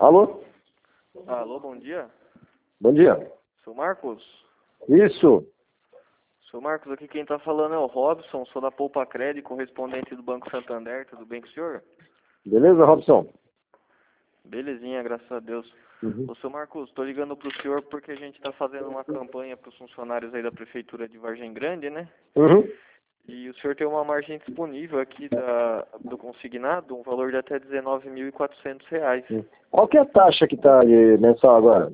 Alô? Alô, bom dia. Bom dia. Sou Marcos? Isso. Sou Marcos, aqui quem tá falando é o Robson, sou da Poupa Cred, correspondente do Banco Santander, tudo bem com o senhor? Beleza, Robson? Belezinha, graças a Deus. Uhum. Ô, seu Marcos, tô ligando pro senhor porque a gente tá fazendo uma campanha pros funcionários aí da Prefeitura de Vargem Grande, né? Uhum. E o senhor tem uma margem disponível aqui do consignado, um valor de até R$19.400. Qual que é a taxa que está mensal agora?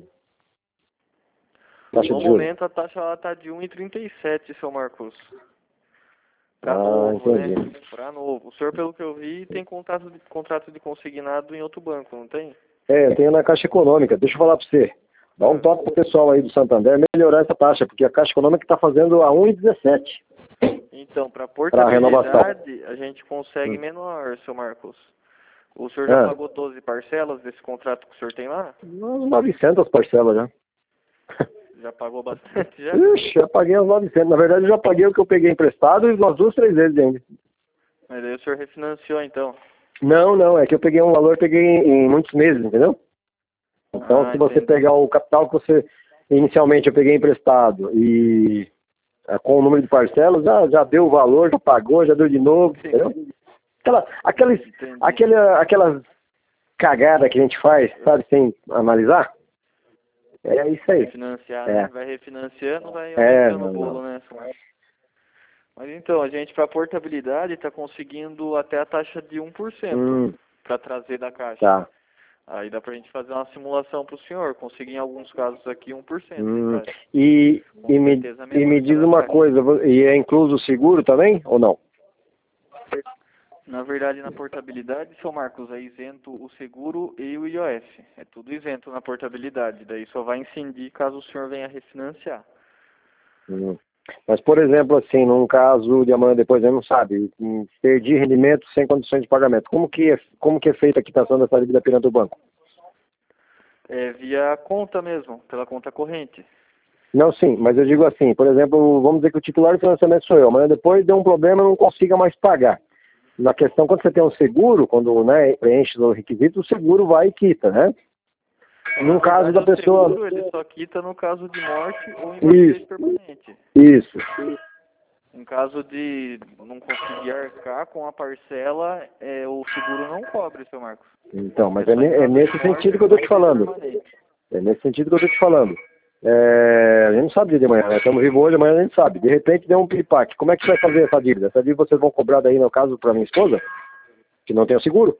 Taxa No de juros? momento a taxa ela tá de 1,37, seu Marcos. Pra Ah, novo, né? entendi. Pra novo. O senhor, pelo que eu vi, tem contrato de consignado em outro banco, não tem? É, eu tenho na Caixa Econômica. Deixa eu falar para você. Dá um Ah, toque pro pessoal aí do Santander melhorar essa taxa, porque a Caixa Econômica está fazendo a 1,17 então, para para renovação. portabilidade, a gente consegue menor, seu Marcos. O senhor já Ah, pagou 12 parcelas desse contrato que o senhor tem lá? umas 900 parcelas já. Já pagou bastante já? Ixi, já paguei as 900. Na verdade, eu já paguei o que eu peguei emprestado e umas 2, 3 vezes ainda. Mas aí o senhor refinanciou, então. Não, é que eu peguei um valor, peguei em muitos meses, entendeu? Então, Ah, se você entendi. pegar o capital que você inicialmente eu peguei emprestado e com o número de parcelas, já deu o valor, já pagou, já deu de novo, entendeu? Entendi. Aquelas cagadas que a gente faz, sabe, sem analisar, é isso aí. Refinanciar, né? É, Vai refinanciando, vai aumentando o bolo, não. né, seu Marcos? Mas então, a gente, para portabilidade, está conseguindo até a taxa de 1% para trazer da caixa. Tá. Aí dá pra gente fazer uma simulação pro senhor, conseguir em alguns casos aqui 1% de Hum. taxa. E, Com e, me, certeza e menor me que a diz da uma Caixa. coisa, e é incluso o seguro também, ou não? Na verdade, na portabilidade, seu Marcos, é isento o seguro e o IOF. É tudo isento na portabilidade. Daí só vai incidir caso o senhor venha refinanciar. Hum. Mas, por exemplo, assim, num caso de amanhã depois, eu não sabe, perdi rendimento sem condições de pagamento. Como que é feita a quitação dessa dívida perante o banco? É via conta mesmo, pela conta corrente. Não, sim, mas eu digo assim, por exemplo, vamos dizer que o titular do financiamento sou eu, amanhã depois deu um problema, eu não consiga mais pagar. Na questão, quando você tem um seguro, quando, né, preenche os requisitos, o seguro vai e quita, né? Na Num caso verdade, da o pessoa... seguro ele só quita no caso de morte ou invalidez Isso, permanente. isso. Em caso de não conseguir arcar com a parcela, o seguro não cobre, seu Marcos. Então, mas É só em é caso de nesse morte sentido ou que eu estou te invalidez falando. permanente. É nesse sentido que eu estou te falando. A gente não sabe dia de manhã, né? Estamos vivos hoje, amanhã a gente sabe. De repente deu um piripaque. Como é que você vai fazer essa dívida? Essa dívida vocês vão cobrar daí, no caso, para minha esposa, que não tem o seguro?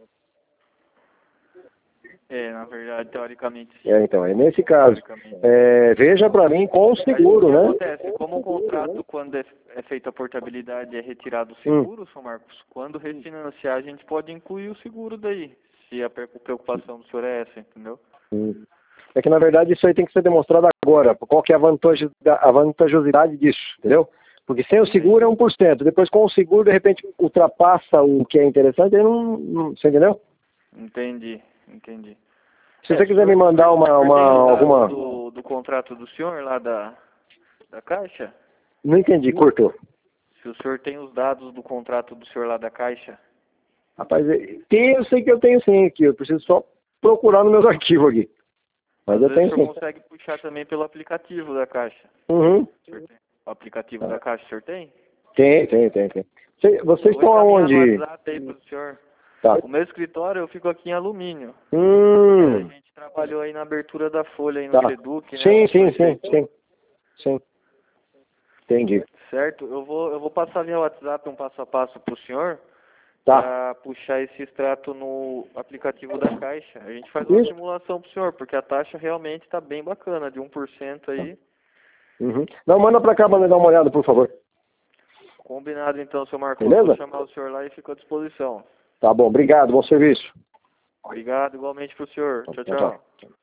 Na verdade, teoricamente sim. Então, é nesse caso. Teoricamente. Veja para mim com o Aí o seguro, que né? acontece? Como o contrato, quando é feita a portabilidade, é retirado o Hum. seguro, São Marcos, quando refinanciar, a gente pode incluir o seguro daí, se a preocupação do senhor é essa, entendeu? Hum. É que, na verdade, isso aí tem que ser demonstrado agora. Qual que é a vantajosidade disso, entendeu? Porque sem o seguro é 1%. Depois, com o seguro, de repente, ultrapassa o que é interessante, aí você entendeu? Entendi. Se você Se o quiser me senhor mandar tem os dados alguma... do contrato do senhor lá da Caixa, Não entendi, cortou. se o senhor tem os dados do contrato do senhor lá da Caixa, Rapaz, eu sei que eu tenho sim aqui. Eu preciso só procurar nos meus arquivos aqui. Mas às eu vezes o tenho senhor sim. consegue puxar também pelo aplicativo da Caixa. Uhum. O senhor tem? O aplicativo da Caixa o senhor tem? Tem. Vocês Eu vou estão encaminhar no aonde? WhatsApp aí pro senhor. Tá. O meu escritório eu fico aqui em Alumínio. Mas a gente trabalhou aí na abertura da Folha aí no Tá. Seduc, né? Sim. Com o prefeito. Sim. Entendi. Certo? Eu vou passar via WhatsApp um passo a passo pro senhor Tá. para puxar esse extrato no aplicativo da Caixa. A gente faz uma Isso. simulação pro senhor, porque a taxa realmente está bem bacana, de 1% aí. Uhum. Não, manda pra cá pra me dar uma olhada, por favor. Combinado então, seu Marcos. Vou Beleza? chamar o senhor lá e fico à disposição. Tá bom. Obrigado. Bom serviço. Obrigado igualmente pro senhor. Tchau, Tchau. tchau.